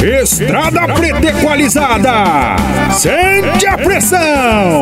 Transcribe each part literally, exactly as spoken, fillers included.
Estrada Preta Equalizada. Sente a pressão.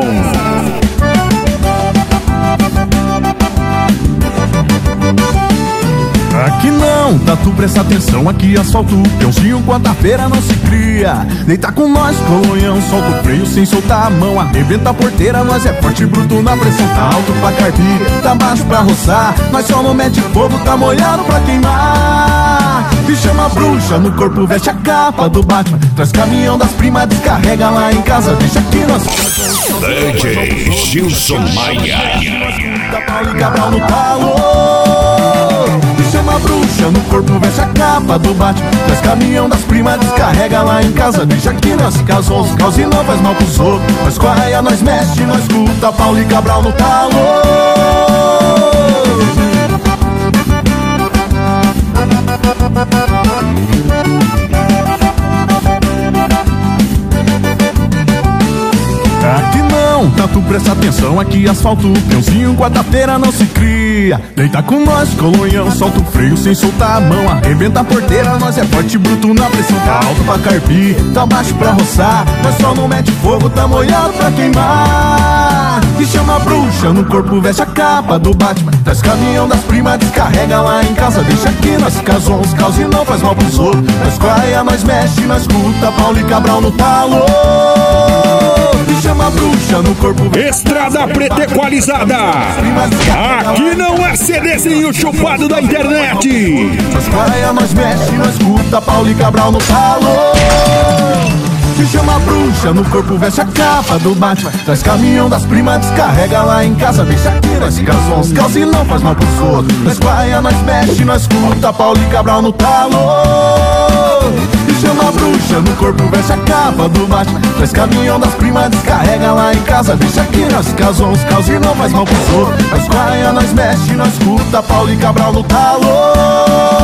Aqui não, tá tu presta atenção, aqui asfalto, peãozinho, quarta-feira não se cria. Deita com nós, colonhão, solta o freio sem soltar a mão. Arrebenta a porteira, nós é forte e bruto na pressão. Tá alto pra carpir, tá baixo pra roçar. Nós só não mete fogo, tá molhado pra queimar. E chama a bruxa, no corpo veste a capa do Batman. Traz caminhão das primas, descarrega lá em casa. Deixa aqui nós... D J Gilson Maia. Da Paulo e Cabral no talo. Chama a bruxa, no corpo veste a capa do Batman. Traz caminhão das primas, descarrega lá em casa. Deixa que nós casou, os caos e não faz mal pros outros. Nós correia, nós mexe, nós escuta Paulo e Cabral no talo. Aqui não, tá tu presta atenção, aqui asfalto, peãozinho, quarta-feira não se cria. Deita com nós, colonhão, solta o freio sem soltar a mão. Arrebenta a porteira, nós é forte e bruto na pressão. Tá alto pra carpir, tá baixo pra roçar. Nós só não mete fogo, tá molhado pra queimar. E chama a bruxa, no corpo veste a capa do Batman. Traz caminhão das primas, descarrega lá em casa. Deixa aqui nós casou, os caos e não faz mal pros outros. Nós correia, nós mexe, nós escuta Paulo e Cabral no talo. Chama a bruxa, no corpo Estrada Preta Equalizada. Aqui não é C Dzinho chupado da internet. Nós correia, nós mexe, nós escuta Paulo e Cabral no talo. Se chama a bruxa, no corpo veste a capa do Batman. Traz caminhão das primas, descarrega lá em casa. Deixa aqui nós casou, os caos e não faz mal pros outros. Nós correia, nós mexe, nós escuta Paulo e Cabral no talo. Chama a bruxa, no corpo veste a capa do Batman. Traz caminhão das primas, descarrega lá em casa. Deixa aqui nós casou, os caos e não faz mal pros outros. Nós correia, nós mexe, nós escuta Paulo e Cabral no talo.